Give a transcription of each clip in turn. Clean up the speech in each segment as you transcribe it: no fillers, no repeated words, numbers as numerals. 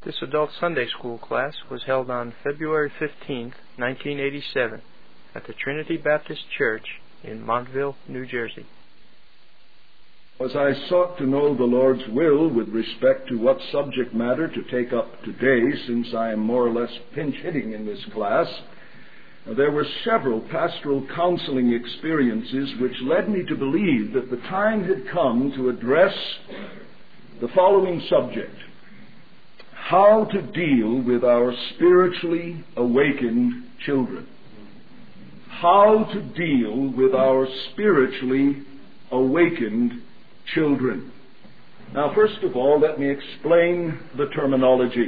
This adult Sunday school class was held on February 15, 1987, at the Trinity Baptist Church in Montville, New Jersey. As I sought to know the Lord's will with respect to what subject matter to take up today, since I am more or less pinch-hitting in this class, there were several pastoral counseling experiences which led me to believe that the time had come to address the following subject: how to deal with our spiritually awakened children. How to deal with our spiritually awakened children. Now, first of all, let me explain the terminology.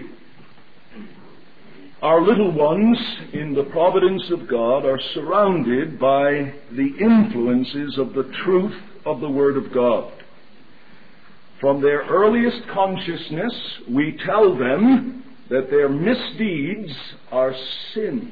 Our little ones, in the providence of God, are surrounded by the influences of the truth of the Word of God. From their earliest consciousness, we tell them that their misdeeds are sin.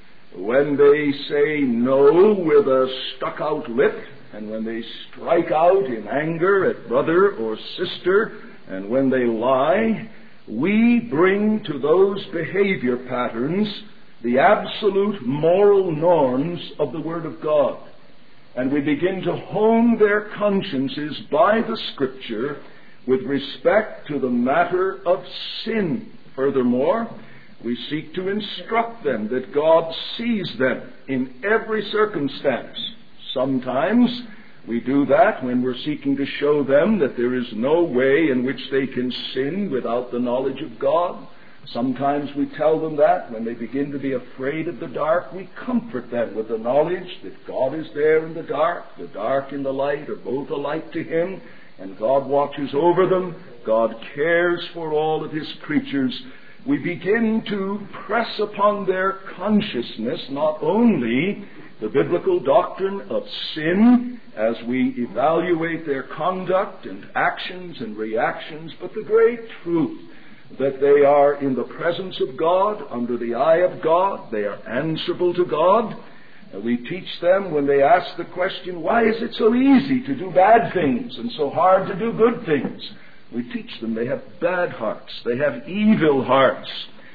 When they say no with a stuck-out lip, and when they strike out in anger at brother or sister, and when they lie, we bring to those behavior patterns the absolute moral norms of the Word of God. And we begin to hone their consciences by the Scripture with respect to the matter of sin. Furthermore, we seek to instruct them that God sees them in every circumstance. Sometimes we do that when we're seeking to show them that there is no way in which they can sin without the knowledge of God. Sometimes we tell them that when they begin to be afraid of the dark. We comfort them with the knowledge that God is there in the dark and the light are both alike to Him, and God watches over them. God cares for all of His creatures. We begin to press upon their consciousness not only the biblical doctrine of sin as we evaluate their conduct and actions and reactions, but the great truth that they are in the presence of God, under the eye of God, they are answerable to God. We teach them when they ask the question, why is it so easy to do bad things and so hard to do good things? We teach them they have bad hearts, they have evil hearts.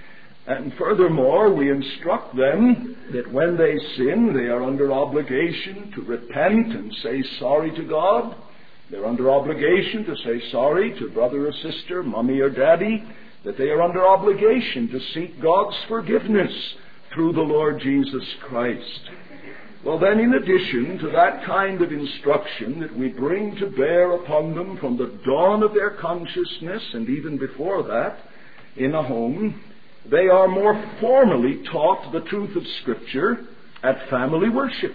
And furthermore, we instruct them that when they sin, they are under obligation to repent and say sorry to God. They're under obligation to say sorry to brother or sister, mommy or daddy, that they are under obligation to seek God's forgiveness through the Lord Jesus Christ. Well, then, in addition to that kind of instruction that we bring to bear upon them from the dawn of their consciousness, and even before that, in a home, they are more formally taught the truth of Scripture at family worship,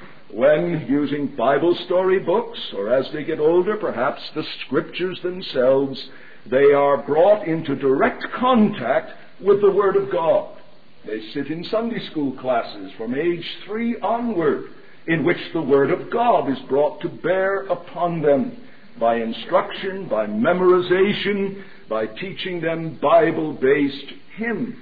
when, using Bible story books, or as they get older, perhaps the Scriptures themselves, they are brought into direct contact with the Word of God. They sit in Sunday school classes from age 3 onward, in which the Word of God is brought to bear upon them by instruction, by memorization, by teaching them Bible-based hymns.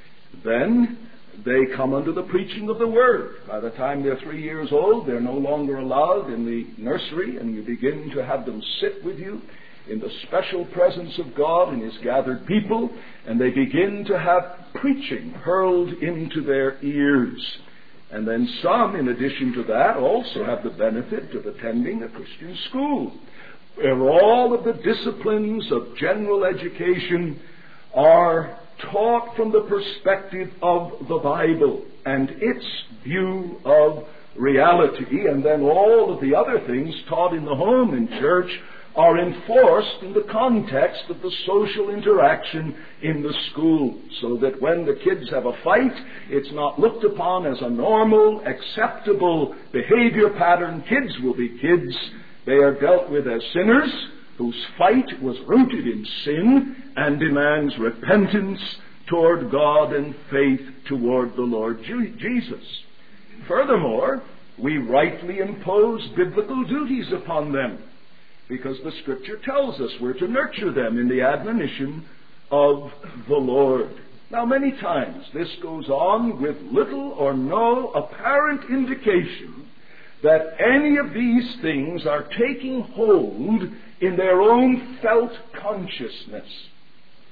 Then they come under the preaching of the Word. By the time they're 3 years old, they're no longer allowed in the nursery, and you begin to have them sit with you in the special presence of God and His gathered people, and they begin to have preaching hurled into their ears. And then some, in addition to that, also have the benefit of attending a Christian school, where all of the disciplines of general education are taught from the perspective of the Bible and its view of reality, and then all of the other things taught in the home and church are enforced in the context of the social interaction in the school, so that when the kids have a fight, it's not looked upon as a normal, acceptable behavior pattern. Kids will be kids. They are dealt with as sinners whose fight was rooted in sin and demands repentance toward God and faith toward the Lord Jesus. Furthermore, we rightly impose biblical duties upon them, because the Scripture tells us we're to nurture them in the admonition of the Lord. Now, many times this goes on with little or no apparent indication that any of these things are taking hold in their own felt consciousness.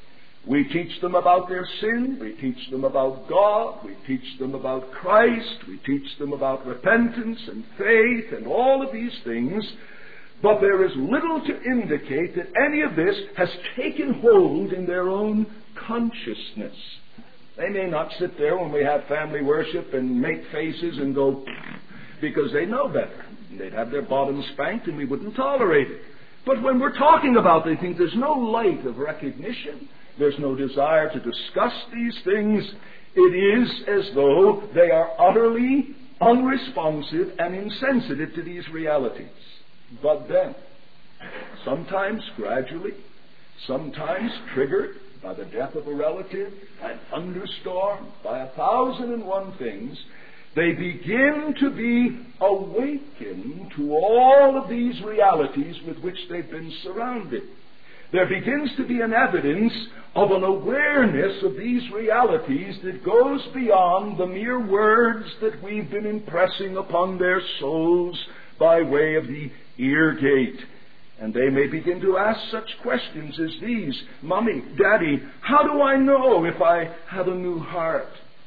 We teach them about their sin. We teach them about God. We teach them about Christ. We teach them about repentance and faith and all of these things. But there is little to indicate that any of this has taken hold in their own consciousness. They may not sit there when we have family worship and make faces and go, because they know better. They'd have their bottoms spanked and we wouldn't tolerate it. But when we're talking about these things, there's no light of recognition. There's no desire to discuss these things. It is as though they are utterly unresponsive and insensitive to these realities. But then, sometimes gradually, sometimes triggered by the death of a relative, by a thunderstorm, by 1,001 things, they begin to be awakened to all of these realities with which they've been surrounded. There begins to be an evidence of an awareness of these realities that goes beyond the mere words that we've been impressing upon their souls by way of the ear gate. And they may begin to ask such questions as these. Mommy, Daddy, how do I know if I have a new heart?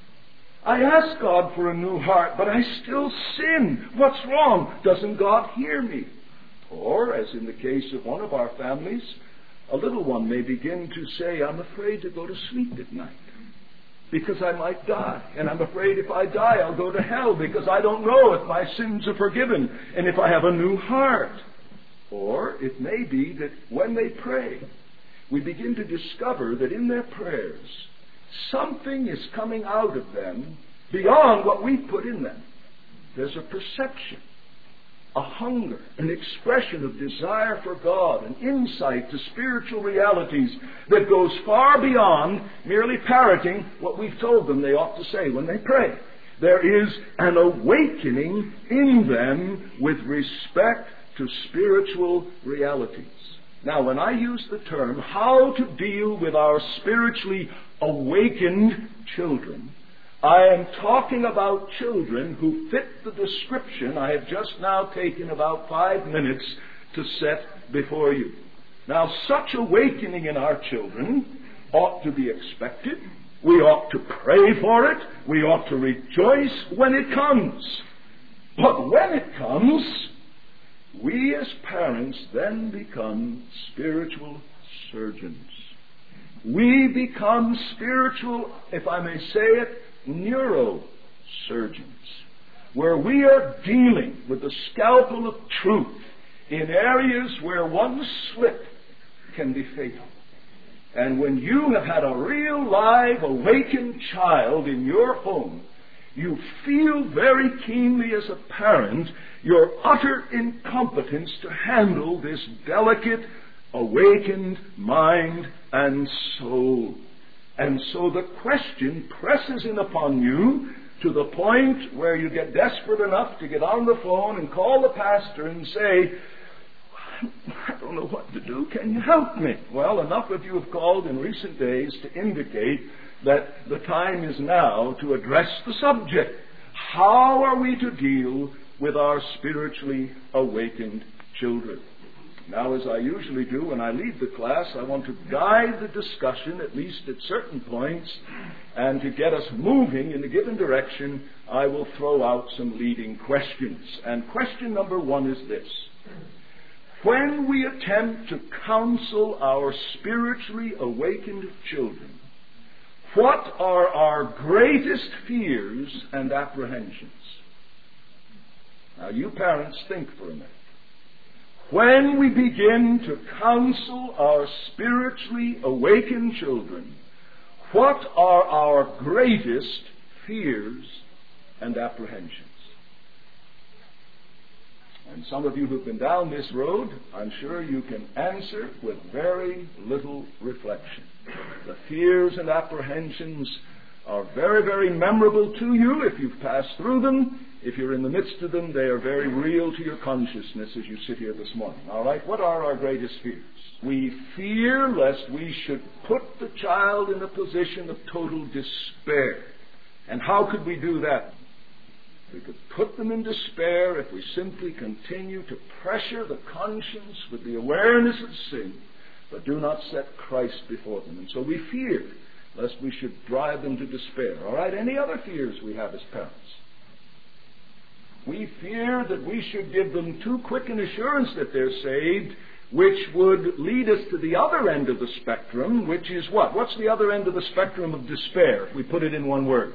I ask God for a new heart, but I still sin. What's wrong? Doesn't God hear me? Or, as in the case of one of our families, a little one may begin to say, I'm afraid to go to sleep at night because I might die. And I'm afraid if I die, I'll go to hell because I don't know if my sins are forgiven and if I have a new heart. Or it may be that when they pray, we begin to discover that in their prayers, something is coming out of them beyond what we put in them. There's a perception, a hunger, an expression of desire for God, an insight to spiritual realities that goes far beyond merely parroting what we've told them they ought to say when they pray. There is an awakening in them with respect to spiritual realities. Now, when I use the term how to deal with our spiritually awakened children, I am talking about children who fit the description I have just now taken about 5 minutes to set before you. Now, such awakening in our children ought to be expected. We ought to pray for it. We ought to rejoice when it comes. But when it comes, we as parents then become spiritual surgeons. We become spiritual, if I may say it, neurosurgeons, where we are dealing with the scalpel of truth in areas where one slip can be fatal. And when you have had a real live awakened child in your home, you feel very keenly as a parent your utter incompetence to handle this delicate, awakened mind and soul. And so the question presses in upon you to the point where you get desperate enough to get on the phone and call the pastor and say, I don't know what to do. Can you help me? Well, enough of you have called in recent days to indicate that the time is now to address the subject. How are we to deal with our spiritually awakened children? Now, as I usually do when I lead the class, I want to guide the discussion, at least at certain points, and to get us moving in a given direction, I will throw out some leading questions. And question number 1 is this. When we attempt to counsel our spiritually awakened children, what are our greatest fears and apprehensions? Now, you parents, think for a minute. When we begin to counsel our spiritually awakened children, what are our greatest fears and apprehensions? And some of you who've been down this road, I'm sure you can answer with very little reflection. The fears and apprehensions are very, very memorable to you if you've passed through them. If you're in the midst of them, they are very real to your consciousness as you sit here this morning. All right, what are our greatest fears? We fear lest we should put the child in a position of total despair. And how could we do that? We could put them in despair if we simply continue to pressure the conscience with the awareness of sin but do not set Christ before them. And so we fear lest we should drive them to despair. All right, any other fears we have as parents? We fear that we should give them too quick an assurance that they're saved, which would lead us to the other end of the spectrum, which is what? What's the other end of the spectrum of despair, if we put it in one word?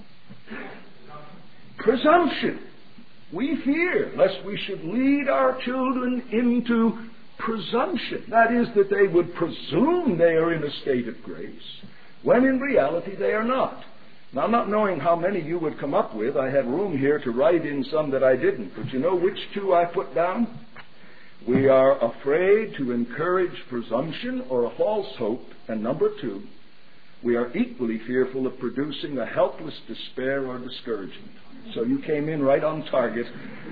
Presumption. We fear lest we should lead our children into presumption. That is, that they would presume they are in a state of grace, when in reality they are not. Now, not knowing how many you would come up with, I had room here to write in some that I didn't. But you know which two I put down? We are afraid to encourage presumption or a false hope. And number two, we are equally fearful of producing a helpless despair or discouragement. So you came in right on target.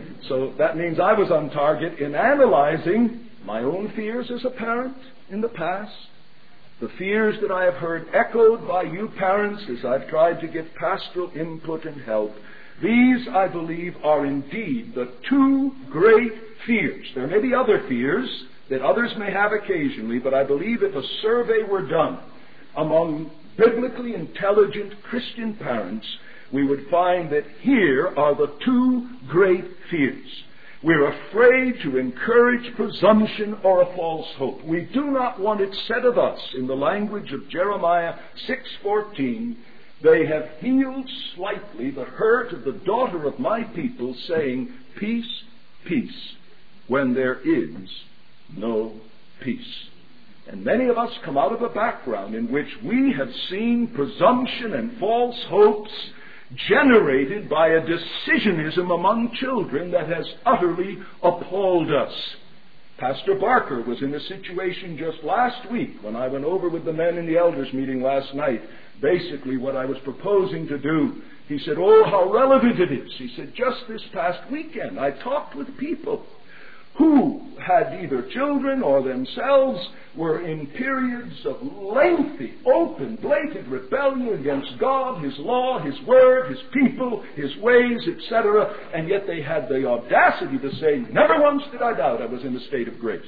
So that means I was on target in analyzing my own fears as a parent in the past, the fears that I have heard echoed by you parents as I've tried to give pastoral input and help. These, I believe, are indeed the two great fears. There may be other fears that others may have occasionally, but I believe if a survey were done among biblically intelligent Christian parents, we would find that here are the two great fears. We're afraid to encourage presumption or a false hope. We do not want it said of us, in the language of Jeremiah 6:14, they have healed slightly the hurt of the daughter of my people, saying, peace, peace, when there is no peace. And many of us come out of a background in which we have seen presumption and false hopes generated by a decisionism among children that has utterly appalled us. Pastor Barker was in a situation just last week when I went over with the men in the elders meeting last night, basically what I was proposing to do. He said, oh, how relevant it is. He said, just this past weekend I talked with people who had either children or themselves were in periods of lengthy, open, blatant rebellion against God, His law, His word, His people, His ways, etc. And yet they had the audacity to say, never once did I doubt I was in a state of grace.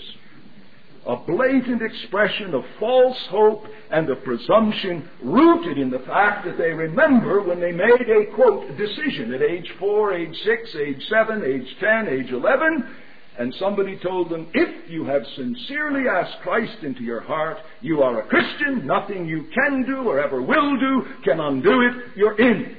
A blatant expression of false hope and of presumption rooted in the fact that they remember when they made a, quote, decision at age 4, age 6, age 7, age 10, age 11, and somebody told them, if you have sincerely asked Christ into your heart, you are a Christian, nothing you can do or ever will do can undo it, you're in.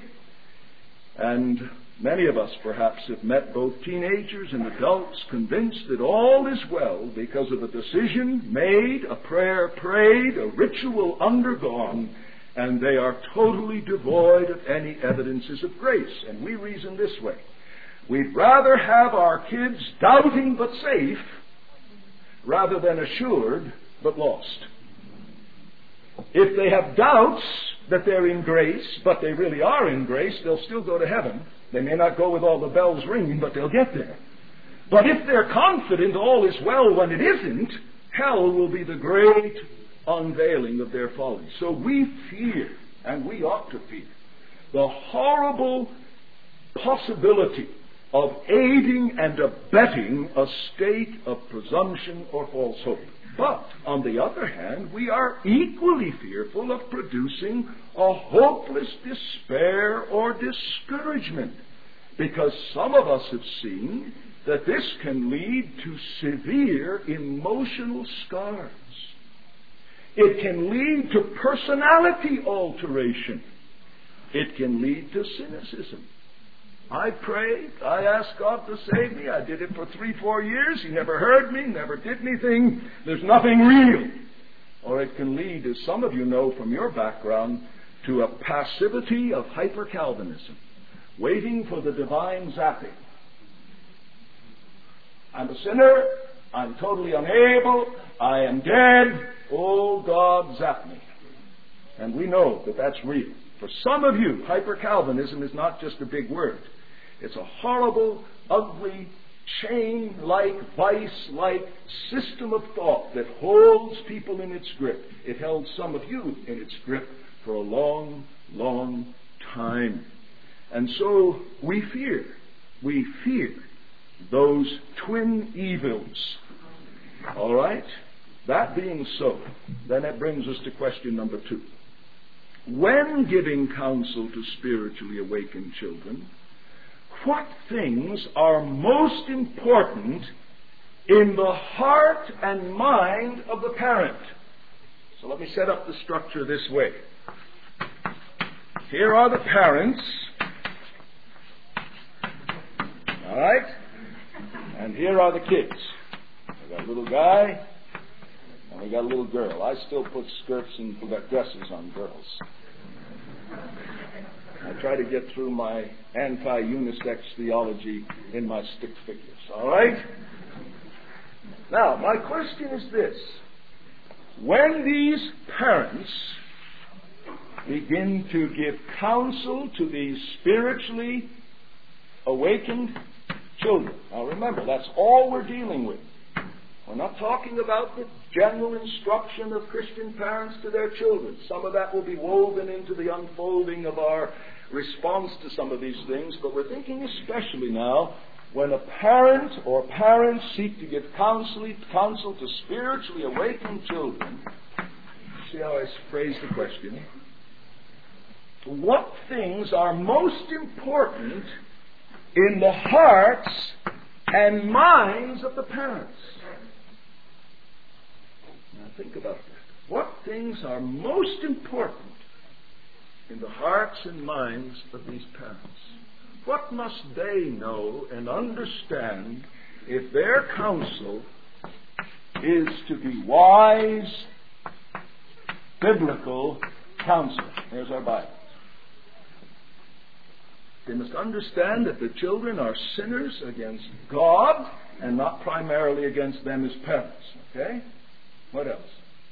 And many of us perhaps have met both teenagers and adults convinced that all is well because of a decision made, a prayer prayed, a ritual undergone, and they are totally devoid of any evidences of grace. And we reason this way. We'd rather have our kids doubting but safe rather than assured but lost. If they have doubts that they're in grace, but they really are in grace, they'll still go to heaven. They may not go with all the bells ringing, but they'll get there. But if they're confident all is well when it isn't, hell will be the great unveiling of their folly. So we fear, and we ought to fear, the horrible possibility of aiding and abetting a state of presumption or false hope. But, on the other hand, we are equally fearful of producing a hopeless despair or discouragement, because some of us have seen that this can lead to severe emotional scars. It can lead to personality alteration. It can lead to cynicism. I prayed. I asked God to save me. I did it for 3-4 years. He never heard me, never did anything. There's nothing real. Or it can lead, as some of you know from your background, to a passivity of hyper-Calvinism, waiting for the divine zapping. I'm a sinner. I'm totally unable. I am dead. Oh, God, zap me. And we know that that's real. For some of you, hyper-Calvinism is not just a big word. It's a horrible, ugly, chain-like, vice-like system of thought that holds people in its grip. It held some of you in its grip for a long, long time. And so we fear those twin evils. All right? that being so, then it brings us to question number 2. When giving counsel to spiritually awakened children, what things are most important in the heart and mind of the parent? So let me set up the structure this way. Here are the parents. All right? And here are the kids. We got a little guy, and we got a little girl. I still put skirts and dresses on girls. I try to get through my anti-unisex theology in my stick figures. All right? Now, my question is this. When these parents begin to give counsel to these spiritually awakened children, now remember, that's all we're dealing with. We're not talking about the general instruction of Christian parents to their children. Some of that will be woven into the unfolding of our response to some of these things, but we're thinking especially now when a parent or parents seek to give counsel to spiritually awakened children. See how I phrase the question? What things are most important in the hearts and minds of the parents? Now think about that. What things are most important in the hearts and minds of these parents? What must they know and understand if their counsel is to be wise, biblical counsel? There's our Bible. They must understand that the children are sinners against God and not primarily against them as parents. Okay? What else?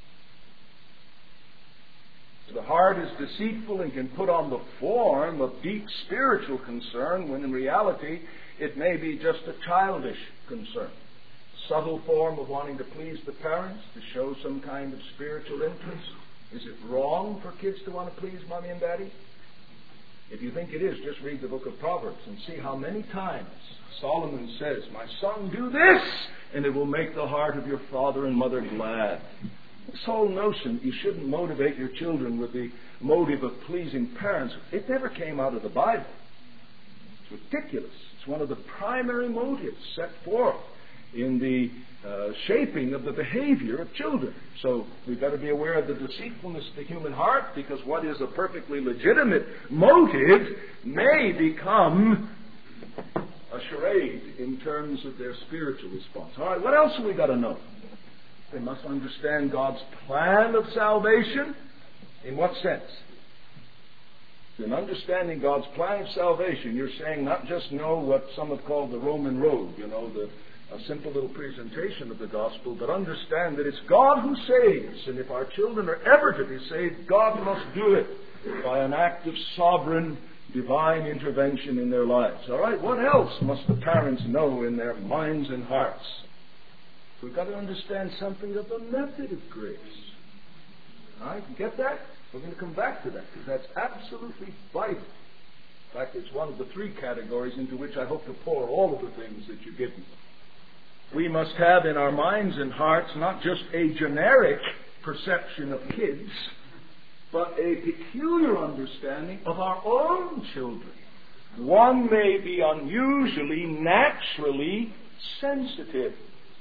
The heart is deceitful and can put on the form of deep spiritual concern when in reality it may be just a childish concern. A subtle form of wanting to please the parents, to show some kind of spiritual interest. Is it wrong for kids to want to please mommy and daddy? If you think it is, just read the book of Proverbs and see how many times Solomon says, "My son, do this, and it will make the heart of your father and mother glad." This whole notion you shouldn't motivate your children with the motive of pleasing parents, it never came out of the Bible. It's ridiculous. It's one of the primary motives set forth in the shaping of the behavior of children. So we've got to be aware of the deceitfulness of the human heart, because what is a perfectly legitimate motive may become a charade in terms of their spiritual response. All right, what else have we got to know? They must understand God's plan of salvation. In what sense? In understanding God's plan of salvation, you're saying not just know what some have called the Roman road, a simple little presentation of the gospel, but understand that it's God who saves. And if our children are ever to be saved, God must do it by an act of sovereign, divine intervention in their lives. All right, what else must the parents know in their minds and hearts? We've got to understand something of the method of grace. All right, you get that? We're going to come back to that, because that's absolutely vital. In fact, it's one of the 3 categories into which I hope to pour all of the things that you give me. We must have in our minds and hearts not just a generic perception of kids, but a peculiar understanding of our own children. One may be unusually, naturally sensitive,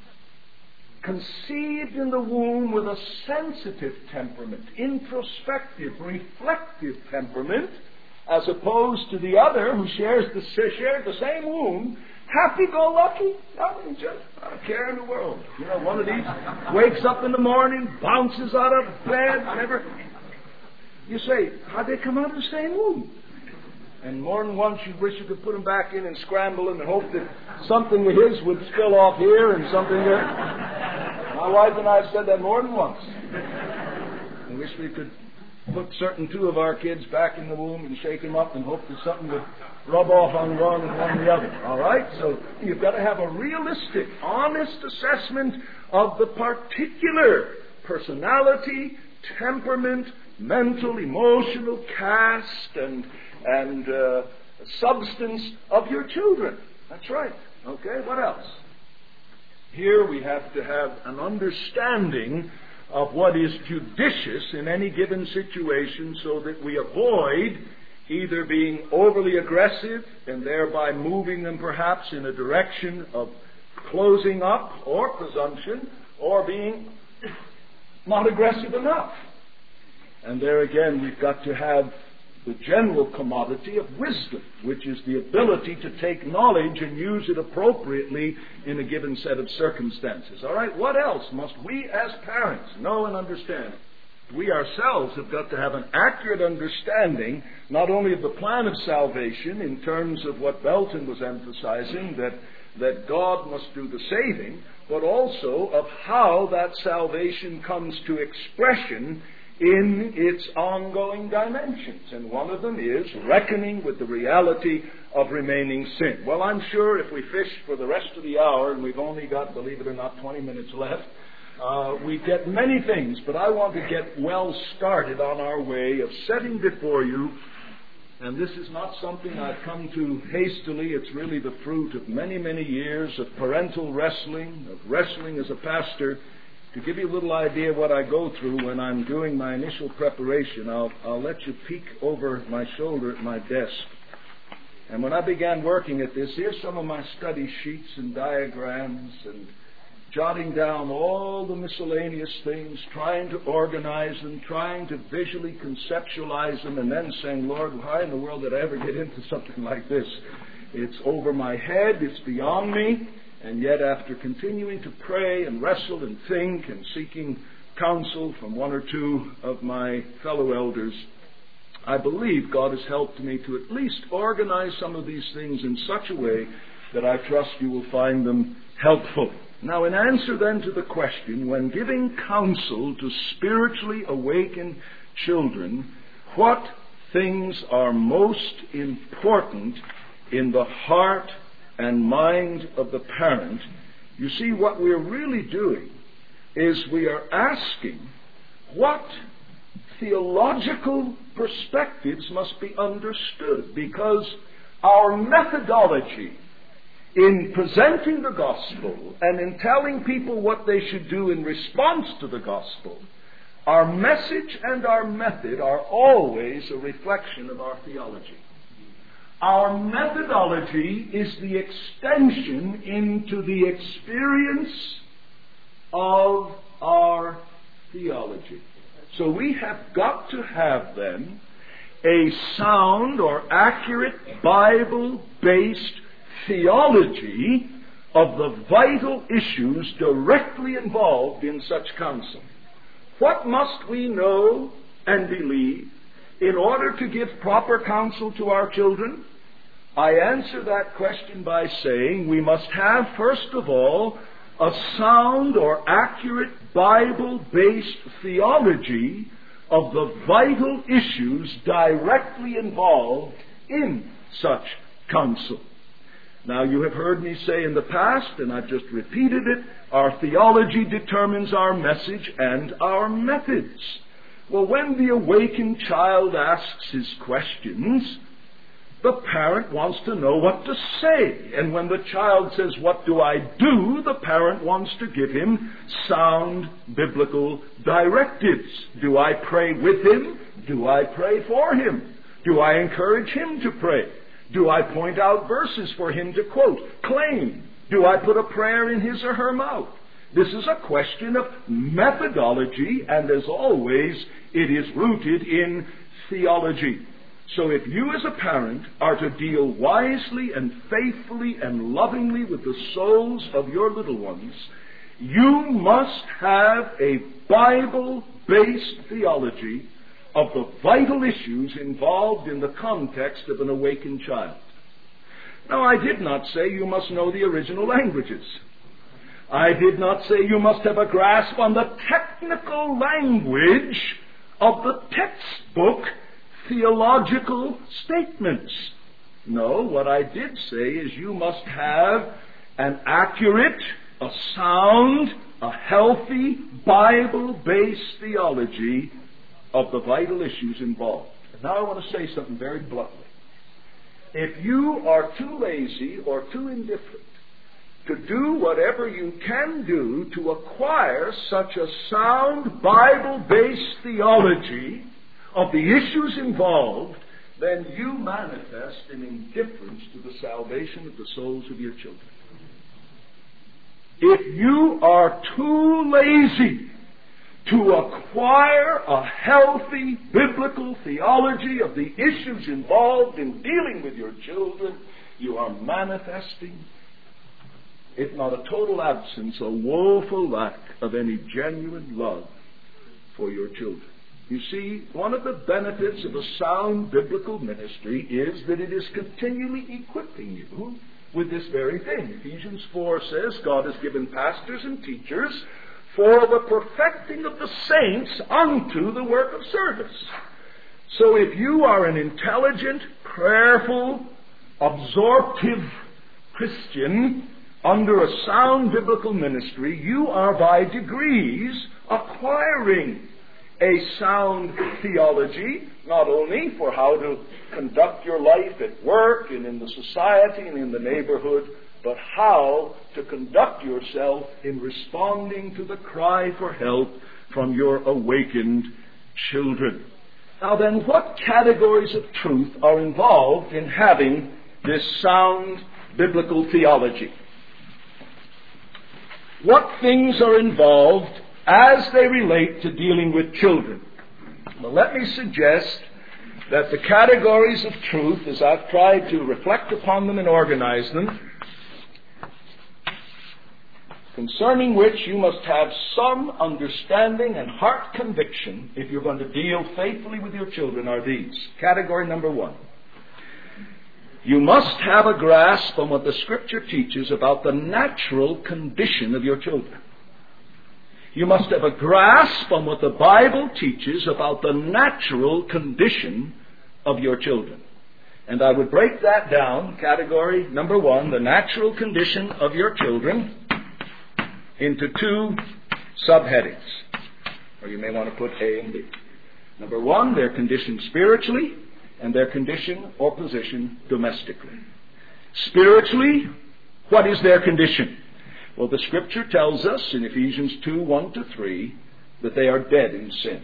conceived in the womb with a sensitive temperament, introspective, reflective temperament, as opposed to the other who shared the same womb, happy-go-lucky, nothing, just not a care in the world. One of these wakes up in the morning, bounces out of bed, never. You say, how'd they come out of the same womb? And more than once you wish you could put them back in and scramble them and hope that something of his would spill off here and something there. My wife and I have said that more than once. I wish we could put certain 2 of our kids back in the womb and shake them up and hope that something would rub off on one and one the other. All right? So you've got to have a realistic, honest assessment of the particular personality, temperament, mental, emotional cast, and substance of your children. That's right. Okay, what else? Here we have to have an understanding of what is judicious in any given situation so that we avoid either being overly aggressive and thereby moving them perhaps in a direction of closing up or presumption, or being not aggressive enough. And there again we've got to have the general commodity of wisdom, which is the ability to take knowledge and use it appropriately in a given set of circumstances. All right, what else must we as parents know and understand? We ourselves have got to have an accurate understanding not only of the plan of salvation in terms of what Belton was emphasizing, that God must do the saving, but also of how that salvation comes to expression in its ongoing dimensions. And one of them is reckoning with the reality of remaining sin. Well, I'm sure if we fish for the rest of the hour, and we've only got, believe it or not, 20 minutes left, we get many things, but I want to get well started on our way of setting before you, and this is not something I've come to hastily, it's really the fruit of many, many years of parental wrestling, of wrestling as a pastor. To give you a little idea of what I go through when I'm doing my initial preparation, I'll let you peek over my shoulder at my desk. And when I began working at this, here's some of my study sheets and diagrams and jotting down all the miscellaneous things, trying to organize them, trying to visually conceptualize them, and then saying, Lord, why in the world did I ever get into something like this? It's over my head, it's beyond me. And yet after continuing to pray and wrestle and think and seeking counsel from one or two of my fellow elders, I believe God has helped me to at least organize some of these things in such a way that I trust you will find them helpful. Now, in answer then to the question, when giving counsel to spiritually awakened children, what things are most important in the heart and mind of the parent, you see, what we're really doing is we are asking what theological perspectives must be understood, because our methodology in presenting the gospel and in telling people what they should do in response to the gospel, our message and our method are always a reflection of our theology. Our methodology is the extension into the experience of our theology. So we have got to have then a sound or accurate Bible-based theology of the vital issues directly involved in such counsel. What must we know and believe in order to give proper counsel to our children? I answer that question by saying we must have, first of all, a sound or accurate Bible-based theology of the vital issues directly involved in such counsel. Now, you have heard me say in the past, and I've just repeated it, our theology determines our message and our methods. Well, when the awakened child asks his questions, the parent wants to know what to say. And when the child says, what do I do? The parent wants to give him sound biblical directives. Do I pray with him? Do I pray for him? Do I encourage him to pray? Do I point out verses for him to quote, claim? Do I put a prayer in his or her mouth? This is a question of methodology, and as always, it is rooted in theology. So if you as a parent are to deal wisely and faithfully and lovingly with the souls of your little ones, you must have a Bible-based theology of the vital issues involved in the context of an awakened child. Now, I did not say you must know the original languages. I did not say you must have a grasp on the technical language of the textbook theological statements. No, what I did say is you must have an accurate, a sound, a healthy, Bible-based theology of the vital issues involved. And now I want to say something very bluntly. If you are too lazy or too indifferent to do whatever you can do to acquire such a sound Bible-based theology of the issues involved, then you manifest an indifference to the salvation of the souls of your children. If you are too lazy to acquire a healthy biblical theology of the issues involved in dealing with your children, you are manifesting, if not a total absence, a woeful lack of any genuine love for your children. You see, one of the benefits of a sound biblical ministry is that it is continually equipping you with this very thing. Ephesians 4 says God has given pastors and teachers for the perfecting of the saints unto the work of service. So if you are an intelligent, prayerful, absorptive Christian under a sound biblical ministry, you are by degrees acquiring a sound theology, not only for how to conduct your life at work and in the society and in the neighborhood, but how to conduct yourself in responding to the cry for help from your awakened children. Now then, what categories of truth are involved in having this sound biblical theology? What things are involved as they relate to dealing with children? Well, let me suggest that the categories of truth, as I've tried to reflect upon them and organize them, concerning which you must have some understanding and heart conviction if you're going to deal faithfully with your children, are these. Category number 1. You must have a grasp on what the Scripture teaches about the natural condition of your children. You must have a grasp on what the Bible teaches about the natural condition of your children. And I would break that down, category number 1, the natural condition of your children, into 2 subheadings. Or you may want to put A and B. Number 1, their condition spiritually, and their condition or position domestically. Spiritually, what is their condition? Well, the Scripture tells us in Ephesians 2, 1-3, that they are dead in sin.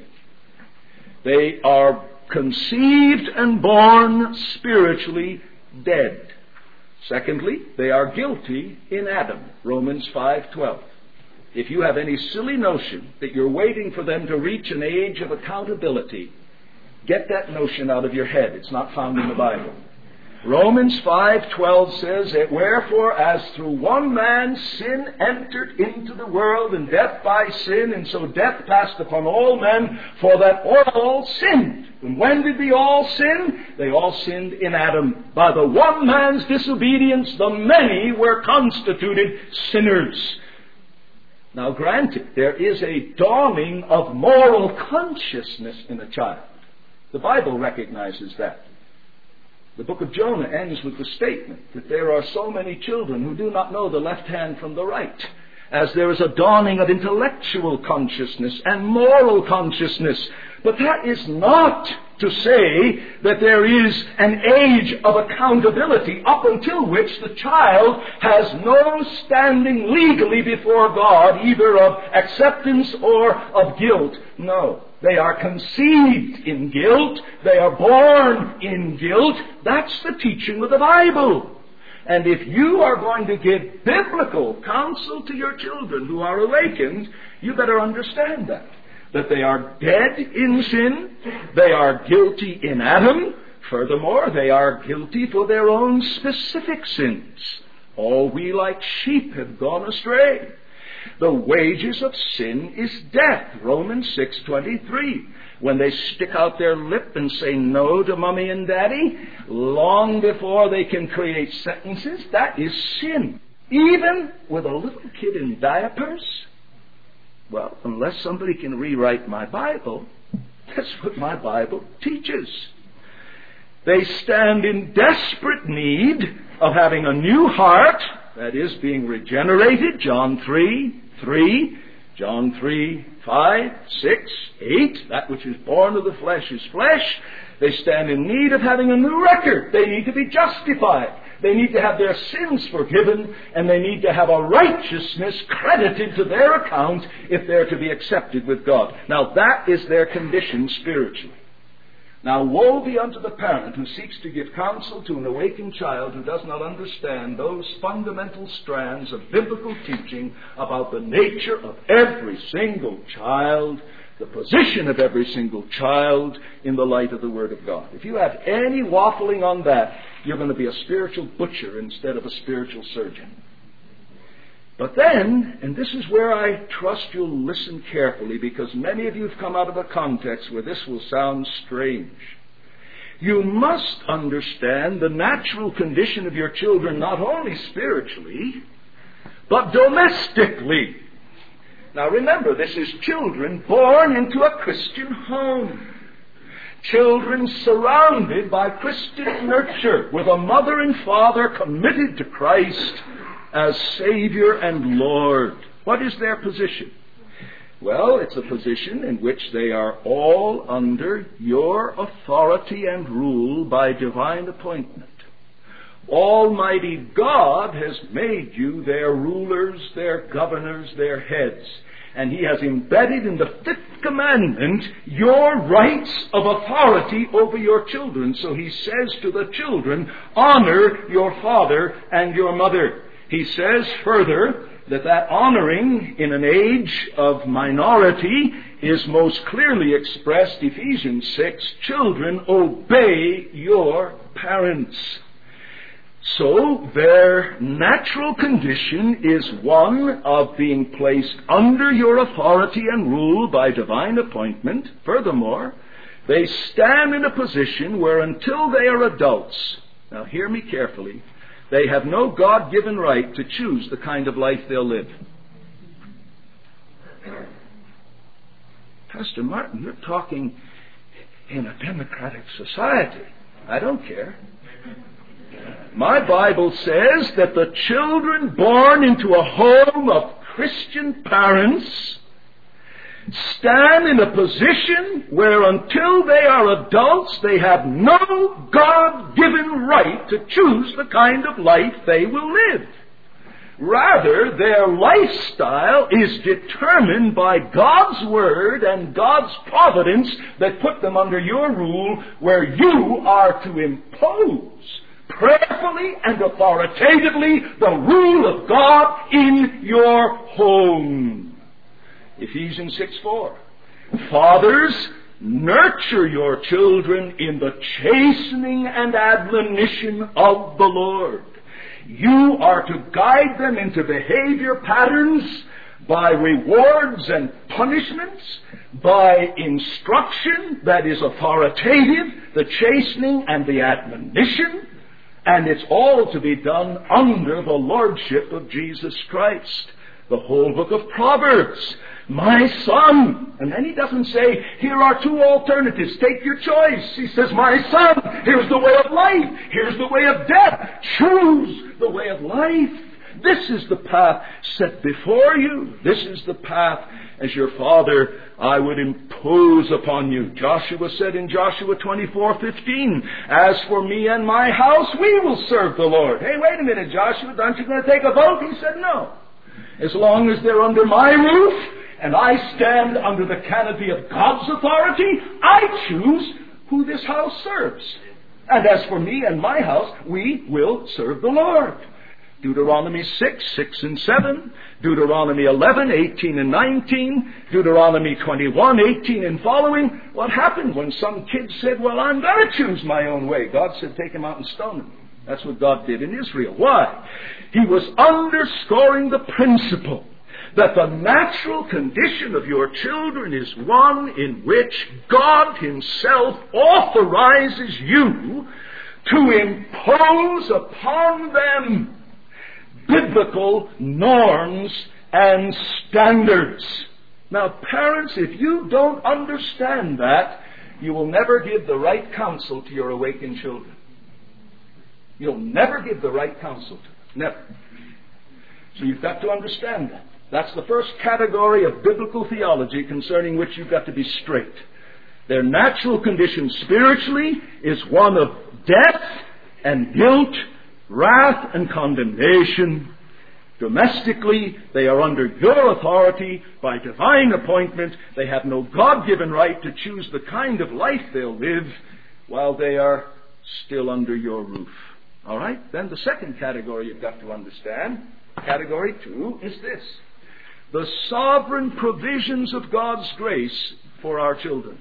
They are conceived and born spiritually dead. Secondly, they are guilty in Adam, Romans 5:12. If you have any silly notion that you're waiting for them to reach an age of accountability, get that notion out of your head. It's not found in the Bible. Romans 5:12 says that, wherefore, as through one man sin entered into the world, and death by sin, and so death passed upon all men, for that all sinned. And when did they all sin? They all sinned in Adam. By the one man's disobedience, the many were constituted sinners. Now granted, there is a dawning of moral consciousness in a child. The Bible recognizes that. The book of Jonah ends with the statement that there are so many children who do not know the left hand from the right, as there is a dawning of intellectual consciousness and moral consciousness. But that is not to say that there is an age of accountability up until which the child has no standing legally before God, either of acceptance or of guilt. No. They are conceived in guilt. They are born in guilt. That's the teaching of the Bible. And if you are going to give biblical counsel to your children who are awakened, you better understand that they are dead in sin. They are guilty in Adam. Furthermore, they are guilty for their own specific sins. All we like sheep have gone astray. The wages of sin is death, Romans 6:23. When they stick out their lip and say no to mommy and daddy, long before they can create sentences, that is sin. Even with a little kid in diapers, well, unless somebody can rewrite my Bible, that's what my Bible teaches. They stand in desperate need of having a new heart, that is, being regenerated, John 3:3, John 3:5, 6, 8, that which is born of the flesh is flesh. They stand in need of having a new record. They need to be justified. They need to have their sins forgiven, and they need to have a righteousness credited to their account if they're to be accepted with God. Now, that is their condition spiritually. Now, woe be unto the parent who seeks to give counsel to an awakened child who does not understand those fundamental strands of biblical teaching about the nature of every single child, the position of every single child in the light of the Word of God. If you have any waffling on that, you're going to be a spiritual butcher instead of a spiritual surgeon. But then, and this is where I trust you'll listen carefully, because many of you have come out of a context where this will sound strange. You must understand the natural condition of your children, not only spiritually, but domestically. Now remember, this is children born into a Christian home. Children surrounded by Christian nurture, with a mother and father committed to Christ as Savior and Lord. What is their position? Well, it's a position in which they are all under your authority and rule by divine appointment. Almighty God has made you their rulers, their governors, their heads. And He has embedded in the fifth commandment your rights of authority over your children. So He says to the children, honor your father and your mother. He says further that honoring in an age of minority is most clearly expressed, Ephesians 6, children, obey your parents. So their natural condition is one of being placed under your authority and rule by divine appointment. Furthermore, they stand in a position where until they are adults, now hear me carefully, they have no God-given right to choose the kind of life they'll live. Pastor Martin, you're talking in a democratic society. I don't care. My Bible says that the children born into a home of Christian parents stand in a position where until they are adults, they have no God-given right to choose the kind of life they will live. Rather, their lifestyle is determined by God's Word and God's providence that put them under your rule, where you are to impose prayerfully and authoritatively the rule of God in your home. Ephesians 6:4. Fathers, nurture your children in the chastening and admonition of the Lord. You are to guide them into behavior patterns by rewards and punishments, by instruction that is authoritative, the chastening and the admonition, and it's all to be done under the lordship of Jesus Christ. The whole book of Proverbs, my son. And then he doesn't say, here are two alternatives, take your choice. He says, my son, here's the way of life, here's the way of death. Choose the way of life. This is the path set before you. This is the path as your father I would impose upon you. Joshua said in Joshua 24:15, as for me and my house, we will serve the Lord. Hey, wait a minute, Joshua, aren't you going to take a vote? He said, no. As long as they're under my roof and I stand under the canopy of God's authority, I choose who this house serves. And as for me and my house, we will serve the Lord. Deuteronomy 6 and 7, Deuteronomy 11, 18 and 19, Deuteronomy 21, 18 and following. What happened when some kid said, well, I'm going to choose my own way? God said, take him out and stone him. That's what God did in Israel. Why? He was underscoring the principle that the natural condition of your children is one in which God Himself authorizes you to impose upon them biblical norms and standards. Now, parents, if you don't understand that, you will never give the right counsel to your awakened children. You'll never give the right counsel to them. Never. So you've got to understand that. That's the first category of biblical theology concerning which you've got to be straight. Their natural condition spiritually is one of death and guilt wrath and condemnation. Domestically, they are under your authority by divine appointment. They have no God-given right to choose the kind of life they'll live while they are still under your roof. All right? Then the second category you've got to understand, category 2, is this: the sovereign provisions of God's grace for our children.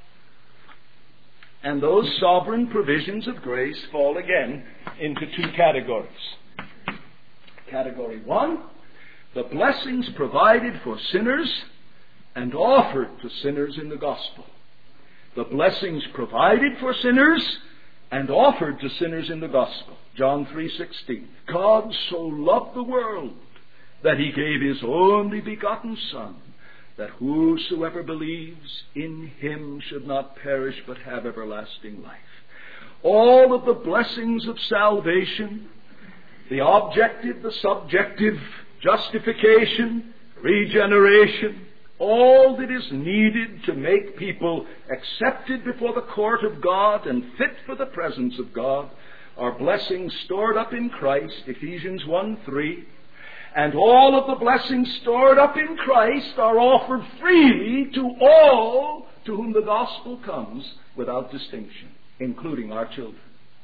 And those sovereign provisions of grace fall again into 2 categories. Category 1, the blessings provided for sinners and offered to sinners in the gospel. The blessings provided for sinners and offered to sinners in the gospel. John 3:16. God so loved the world that he gave his only begotten Son, that whosoever believes in him should not perish but have everlasting life. All of the blessings of salvation, the objective, the subjective, justification, regeneration, all that is needed to make people accepted before the court of God and fit for the presence of God are blessings stored up in Christ, Ephesians 1:3. And all of the blessings stored up in Christ are offered freely to all to whom the gospel comes without distinction, including our children.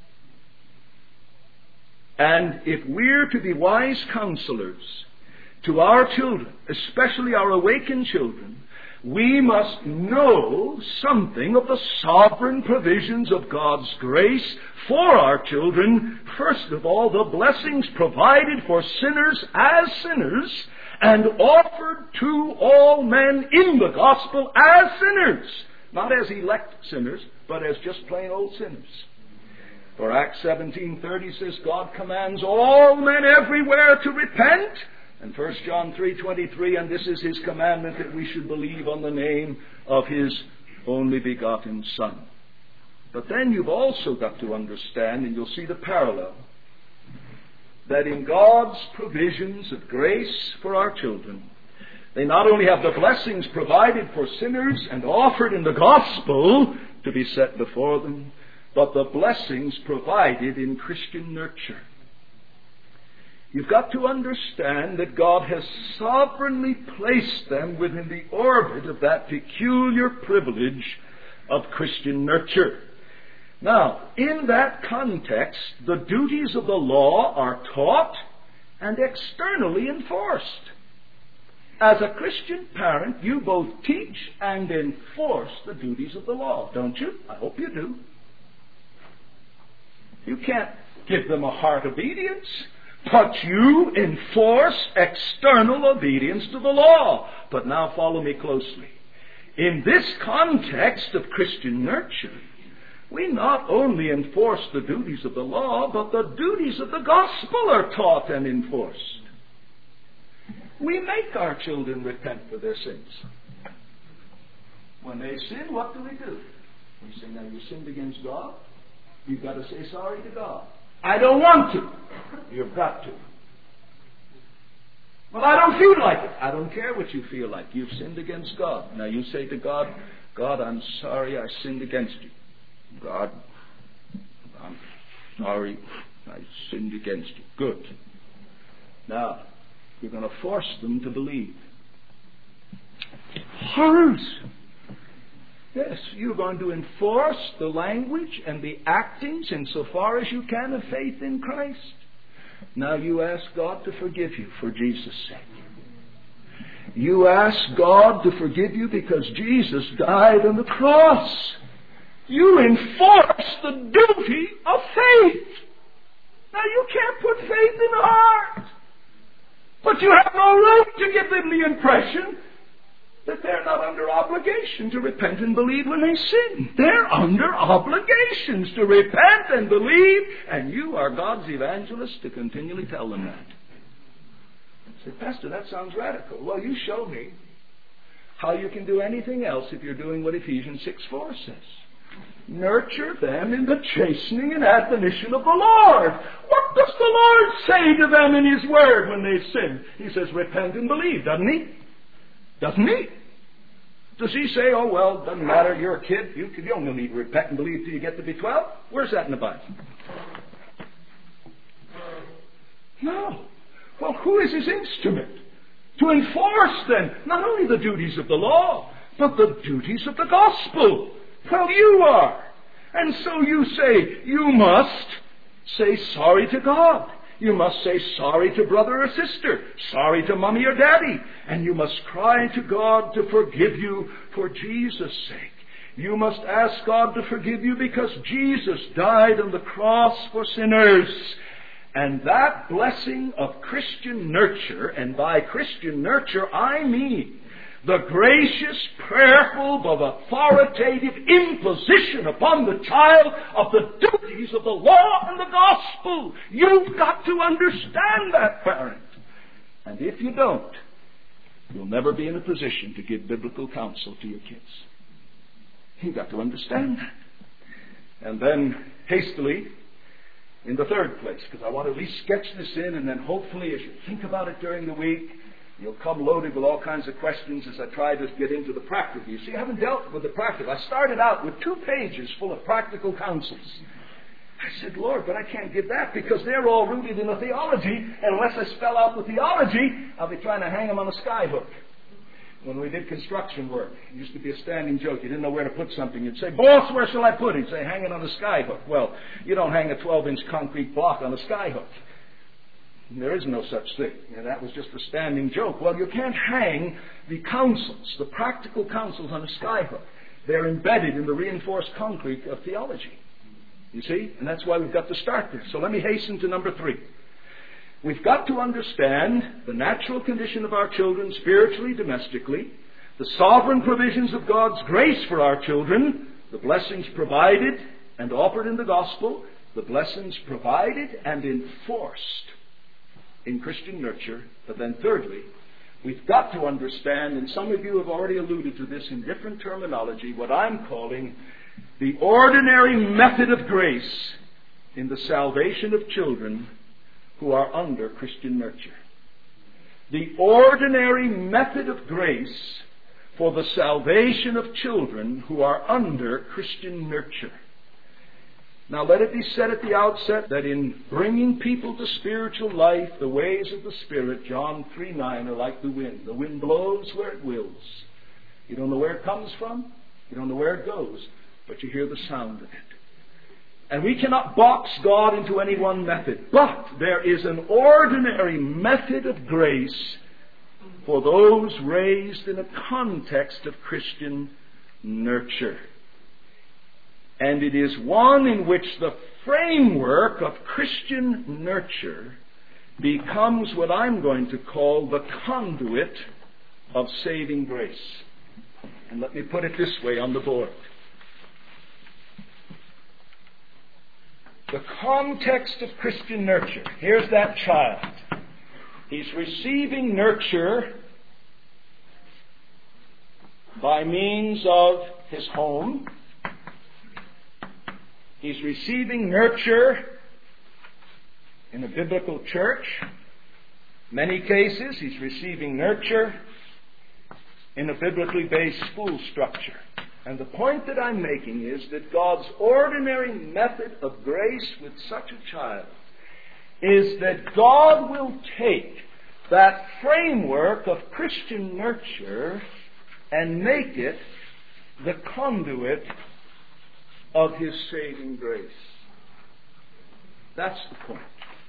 And if we're to be wise counselors to our children, especially our awakened children, we must know something of the sovereign provisions of God's grace for our children. First of all, the blessings provided for sinners as sinners and offered to all men in the gospel as sinners. Not as elect sinners, but as just plain old sinners. For Acts 17:30 says God commands all men everywhere to repent. And 1 John 3:23, and this is his commandment, that we should believe on the name of his only begotten Son. But then you've also got to understand, and you'll see the parallel, that in God's provisions of grace for our children, they not only have the blessings provided for sinners and offered in the gospel to be set before them, but the blessings provided in Christian nurture. You've got to understand that God has sovereignly placed them within the orbit of that peculiar privilege of Christian nurture. Now, in that context, the duties of the law are taught and externally enforced. As a Christian parent, you both teach and enforce the duties of the law, don't you? I hope you do. You can't give them a heart obedience, but you enforce external obedience to the law. But now follow me closely. In this context of Christian nurture, we not only enforce the duties of the law, but the duties of the gospel are taught and enforced. We make our children repent for their sins. When they sin, what do? We say, now you sinned against God. You've got to say sorry to God. I don't want to. You've got to. Well, I don't feel like it. I don't care what you feel like. You've sinned against God. Now you say to God, God, I'm sorry I sinned against you. God, I'm sorry I sinned against you. Good. Now, you're going to force them to believe. Horrors! Yes, you're going to enforce the language and the actings insofar as you can of faith in Christ. Now you ask God to forgive you for Jesus' sake. You ask God to forgive you because Jesus died on the cross. You enforce the duty of faith. Now you can't put faith in the heart. But you have no right to give them the impression that they're not under obligation to repent and believe when they sin. They're under obligations to repent and believe, and you are God's evangelist to continually tell them that. I say, Pastor, that sounds radical. Well, you show me how you can do anything else if you're doing what Ephesians 6:4 says. Nurture them in the chastening and admonition of the Lord. What does the Lord say to them in His Word when they sin? He says, repent and believe, doesn't He? Doesn't He? Does He say, oh, well, doesn't matter, you're a kid, you don't need to repent and believe till you get to be 12? Where's that in the Bible? No. Well, who is his instrument? To enforce, then, not only the duties of the law, but the duties of the gospel. Well, you are. And so you say, you must say sorry to God. You must say sorry to brother or sister, sorry to mommy or daddy, and you must cry to God to forgive you for Jesus' sake. You must ask God to forgive you because Jesus died on the cross for sinners. And that blessing of Christian nurture, and by Christian nurture I mean the gracious, prayerful, but authoritative imposition upon the child of the duties of the law and the gospel. You've got to understand that, parent. And if you don't, you'll never be in a position to give biblical counsel to your kids. You've got to understand that. And then, hastily, in the third place, because I want to at least sketch this in, and then hopefully as you think about it during the week, you'll come loaded with all kinds of questions as I try to get into the practical. You see, I haven't dealt with the practical. I started out with 2 pages full of practical counsels. I said, Lord, but I can't give that because they're all rooted in the theology, and unless I spell out the theology, I'll be trying to hang them on a skyhook. When we did construction work, it used to be a standing joke. You didn't know where to put something. You'd say, boss, where shall I put it? You'd say, hang it on a skyhook. Well, you don't hang a 12-inch concrete block on a skyhook. There is no such thing. And that was just a standing joke. Well, you can't hang the counsels, the practical counsels, on a skyhook. They're embedded in the reinforced concrete of theology. You see? And that's why we've got to start there. So let me hasten to number 3. We've got to understand the natural condition of our children spiritually, domestically, the sovereign provisions of God's grace for our children, the blessings provided and offered in the gospel, the blessings provided and enforced in Christian nurture. But then thirdly, we've got to understand, and some of you have already alluded to this in different terminology, what I'm calling the ordinary method of grace in the salvation of children who are under Christian nurture. The ordinary method of grace for the salvation of children who are under Christian nurture. Now let it be said at the outset that in bringing people to spiritual life, the ways of the Spirit, John 3:9, are like the wind. The wind blows where it wills. You don't know where it comes from. You don't know where it goes. But you hear the sound of it. And we cannot box God into any one method. But there is an ordinary method of grace for those raised in a context of Christian nurture. And it is one in which the framework of Christian nurture becomes what I'm going to call the conduit of saving grace. And let me put it this way on the board. The context of Christian nurture. Here's that child. He's receiving nurture by means of his home. He's receiving nurture in a biblical church. Many cases, he's receiving nurture in a biblically based school structure. And the point that I'm making is that God's ordinary method of grace with such a child is that God will take that framework of Christian nurture and make it the conduit of His saving grace. That's the point.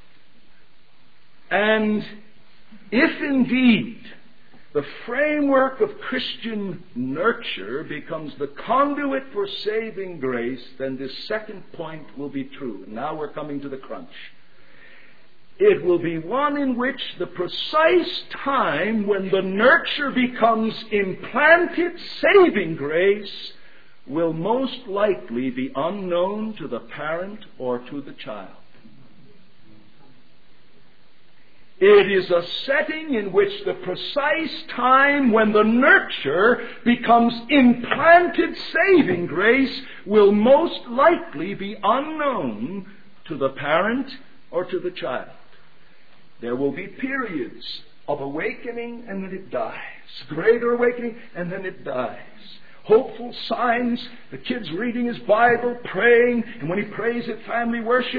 And if indeed the framework of Christian nurture becomes the conduit for saving grace, then this second point will be true. And now we're coming to the crunch. It will be one in which the precise time when the nurture becomes implanted saving grace will most likely be unknown to the parent or to the child. It is a setting in which the precise time when the nurture becomes implanted saving grace will most likely be unknown to the parent or to the child. There will be periods of awakening and then it dies. Greater awakening and then it dies. Hopeful signs, the kid's reading his Bible, praying, and when he prays at family worship,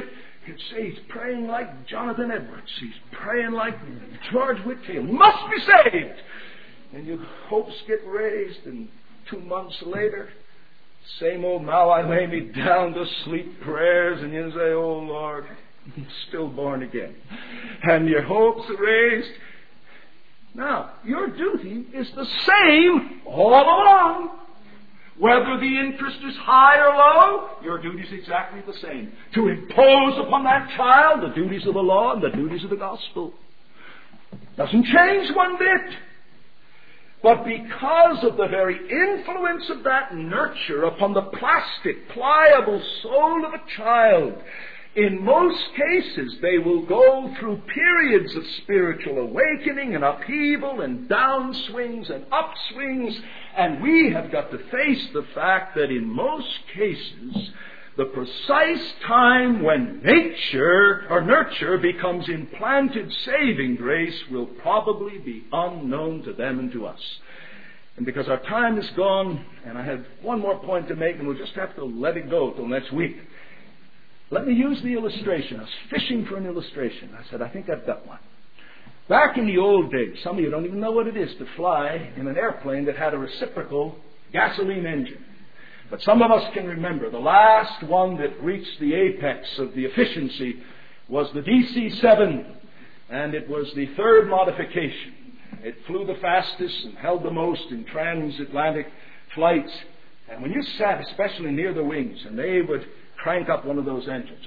could say he's praying like Jonathan Edwards. He's praying like George Whitefield. Must be saved. And your hopes get raised, and 2 months later, same old now I lay me down to sleep prayers, and you say, oh Lord, I'm still born again. And your hopes are raised. Now, your duty is the same all along. Whether the interest is high or low, your duty is exactly the same. To impose upon that child the duties of the law and the duties of the gospel. Doesn't change one bit. But because of the very influence of that nurture upon the plastic, pliable soul of a child, in most cases they will go through periods of spiritual awakening and upheaval and downswings and upswings, and we have got to face the fact that in most cases the precise time when nature or nurture becomes implanted saving grace will probably be unknown to them and to us. And because our time is gone, and I have one more point to make, and we'll just have to let it go till next week. Let me use the illustration. I was fishing for an illustration. I said, I think I've got one. Back in the old days, some of you don't even know what it is to fly in an airplane that had a reciprocal gasoline engine. But some of us can remember the last one that reached the apex of the efficiency was the DC-7, and it was the third modification. It flew the fastest and held the most in transatlantic flights. And when you sat, especially near the wings, and they would crank up one of those engines,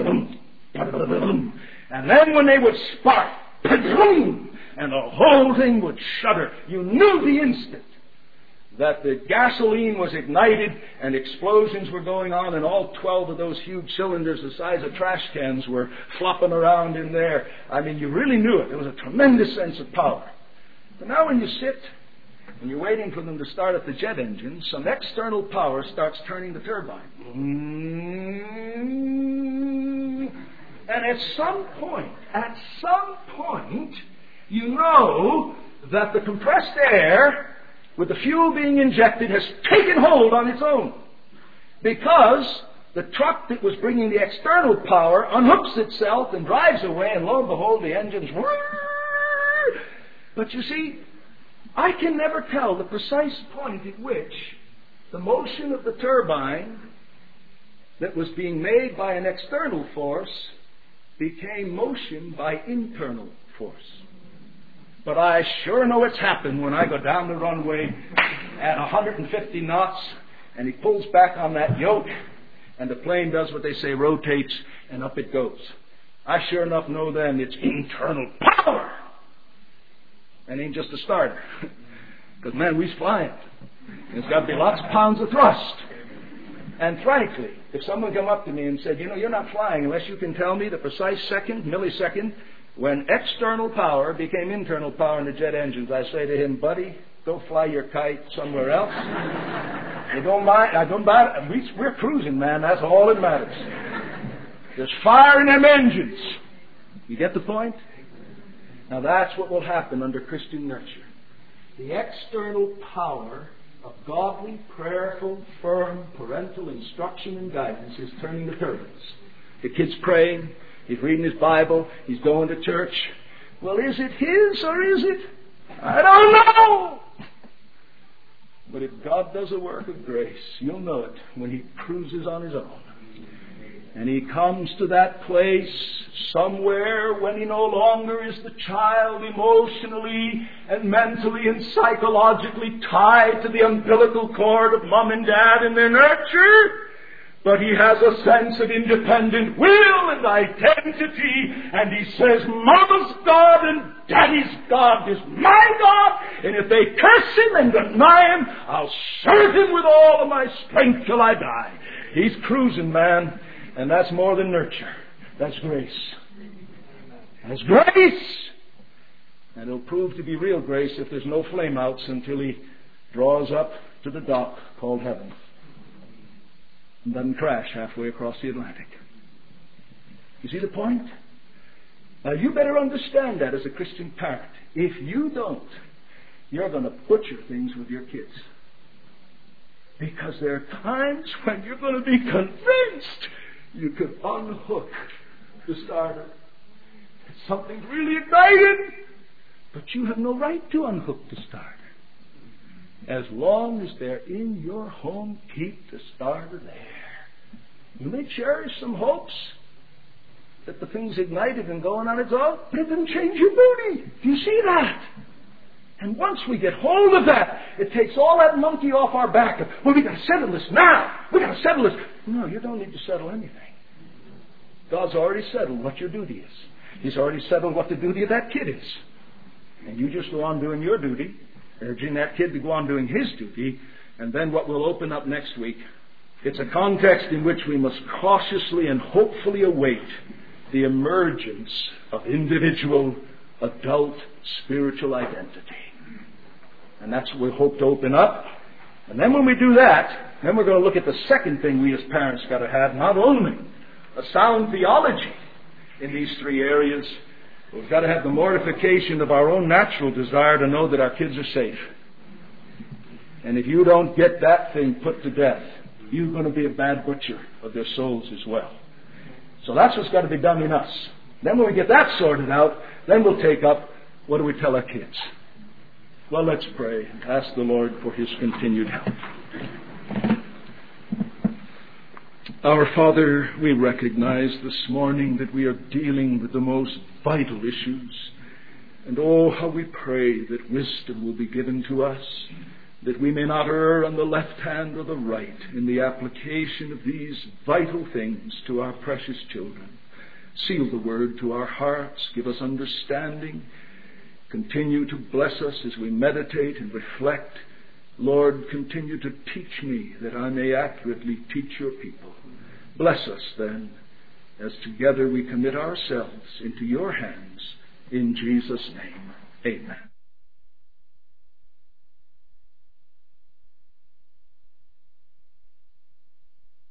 and then when they would spark, and the whole thing would shudder, you knew the instant that the gasoline was ignited and explosions were going on, and all 12 of those huge cylinders the size of trash cans were flopping around in there. I mean, you really knew it. There was a tremendous sense of power. But now when you sit and you're waiting for them to start up the jet engine, some external power starts turning the turbine. And at some point, you know that the compressed air with the fuel being injected has taken hold on its own, because the truck that was bringing the external power unhooks itself and drives away, and lo and behold, the engine's whirr. But you see, I can never tell the precise point at which the motion of the turbine that was being made by an external force became motion by internal force. But I sure know it's happened when I go down the runway at 150 knots and he pulls back on that yoke and the plane does what they say, rotates, and up it goes. I sure enough know then it's internal power. And ain't just a starter. Because, man, we's flying. There's got to be lots of pounds of thrust. And frankly, if someone come up to me and said, you know, you're not flying unless you can tell me the precise millisecond, when external power became internal power in the jet engines, I say to him, buddy, go fly your kite somewhere else. You don't mind. I don't mind. We're cruising, man. That's all that matters. There's fire in them engines. You get the point? Now that's what will happen under Christian nurture. The external power of godly, prayerful, firm, parental instruction and guidance is turning the turbines. The kid's praying. He's reading his Bible. He's going to church. Well, is it his or is it? I don't know. But if God does a work of grace, you'll know it when He cruises on His own. And He comes to that place somewhere when He no longer is the child emotionally and mentally and psychologically tied to the umbilical cord of mom and dad and their nurture. But he has a sense of independent will and identity, and he says, Mama's God and Daddy's God is my God, and if they curse Him and deny Him, I'll serve Him with all of my strength till I die. He's cruising, man, and that's more than nurture. That's grace. That's grace! And it'll prove to be real grace if there's no flame-outs until he draws up to the dock called heaven. And doesn't crash halfway across the Atlantic. You see the point? Now you better understand that as a Christian parent. If you don't, you're going to butcher things with your kids. Because there are times when you're going to be convinced you could unhook the starter. Something's really ignited, but you have no right to unhook the starter. As long as they're in your home, keep the starter there. You may cherish some hopes that the thing's ignited and going on its own, but it didn't change your duty. Do you see that? And once we get hold of that, it takes all that monkey off our back. Well, we've got to settle this now. We've got to settle this. No, you don't need to settle anything. God's already settled what your duty is. He's already settled what the duty of that kid is. And you just go on doing your duty, urging that kid to go on doing his duty, and then what we'll open up next week, it's a context in which we must cautiously and hopefully await the emergence of individual, adult, spiritual identity. And that's what we hope to open up. And then when we do that, then we're going to look at the second thing we as parents got to have, not only a sound theology in these three areas, we've got to have the mortification of our own natural desire to know that our kids are safe. And if you don't get that thing put to death, you're going to be a bad butcher of their souls as well. So that's what's got to be done in us. Then when we get that sorted out, then we'll take up, what do we tell our kids? Well, let's pray and ask the Lord for His continued help. Our Father, we recognize this morning that we are dealing with the most vital issues. And oh, how we pray that wisdom will be given to us, that we may not err on the left hand or the right in the application of these vital things to our precious children. Seal the word to our hearts, give us understanding, continue to bless us as we meditate and reflect. Lord, continue to teach me that I may accurately teach your people. Bless us then, as together we commit ourselves into your hands. In Jesus' name, amen.